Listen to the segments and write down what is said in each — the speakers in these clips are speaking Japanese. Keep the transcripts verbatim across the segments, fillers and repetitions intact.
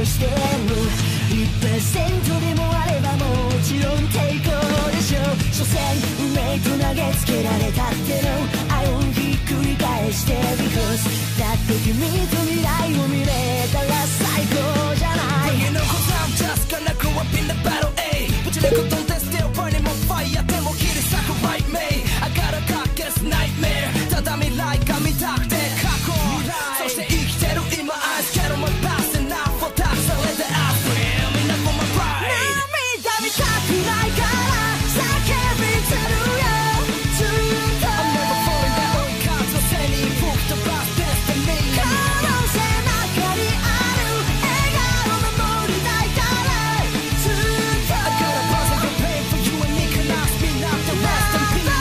しても いちパーセント でもあればもちろん抵抗でしょう。所詮運命と投げつけられたっての愛をひっくり返して Because だって君と未来を見れたら最高じゃない。 Bring it on cause I'm just gonna grow up in the battle A ぶち抜くと They're still burning my fire でも切り裂く right me I got a darkest nightmare ただ未来が見たくて過去そして生きてる今 I scared of my past and now for that それで I feel みんな for my pride 涙見たくないから叫びてるよずっと I'm never falling down 追い風の背に吹く飛ばす destiny 可能性中にある笑顔守りたいからずっと I got a buzz of pain for you and me can I spin out the rest in peace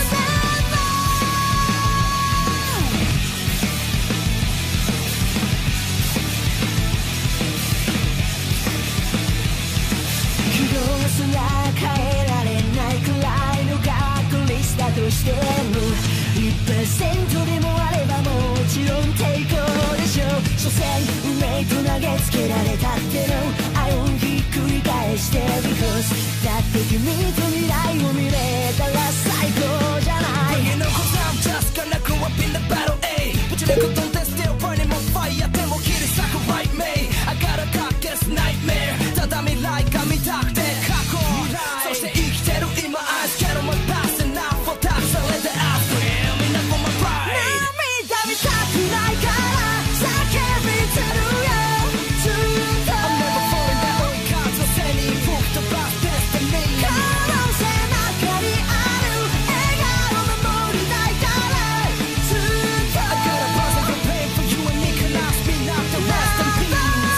軌道すら変えられないくらいの確率だとしても いちパーセント でもあればもちろん抵抗でしょう。所詮運命と投げつけられたっての愛をひっくり返して Because だって君と未来を見れたら最高じゃない。 Bring it on cause I'm just gonna grow up in the battle A ぶち抜くと They're still burning my fire でも切り裂く right me I got a darkest nightmare ただ未来が見たくて過去そして生きてる今 I scared of my past and now for that それで I feel みんな for my pride 涙見たくないから叫びてるよずっと I'm never falling down 追い風の背に吹く飛ばす destiny 可能性中にある笑顔守りたいからずっと I got a buzz of pain for you and me can I spin out the rest in peace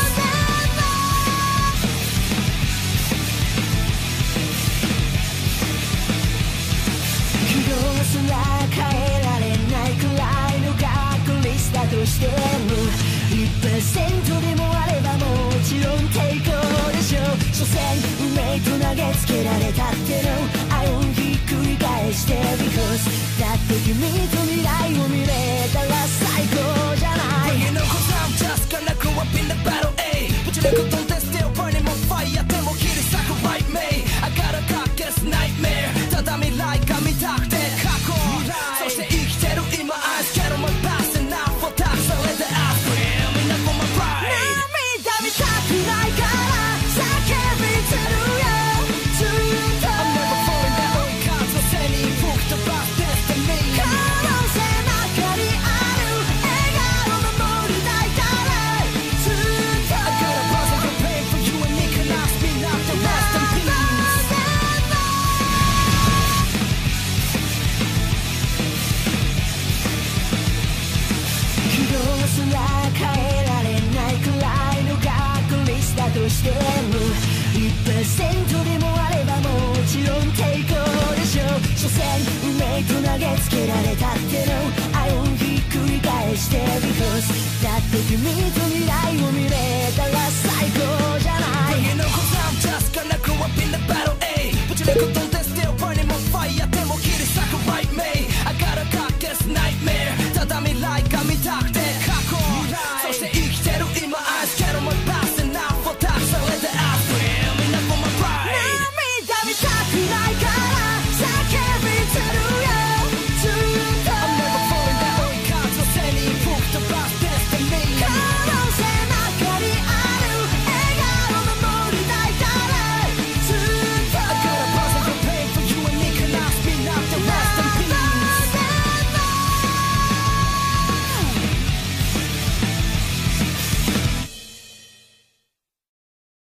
軌道すら変えられないくらいの確率だとしても いちパーセント でもあればもちろん抵抗でしょう。所詮運命と投げつけられたっての愛をひっくり返して Because だって君と未来を見れたら最高じゃない。 Bring it on cause I'm just gonna grow up in the battle A ぶち抜くと They're still burning my fire でも切り裂く right me I got a darkest nightmare ただ未来が見たくて過去そして生きてる今 I scared of my past and now for that それで I feel みんな for my pride 涙見たくないから叫びてるよずっと I'm never falling down 追い風の背に吹く飛ばす destiny 可能性中にある笑顔守りたいからずっと I got a buzz of pain for you and me can I spin out the rest in peace 軌道すら変えられないくらいの確率だとしても いちパーセント でもあればもちろん抵抗でしょう。所詮運命と投げつけられたっての愛をひっくり返して Because だって君と未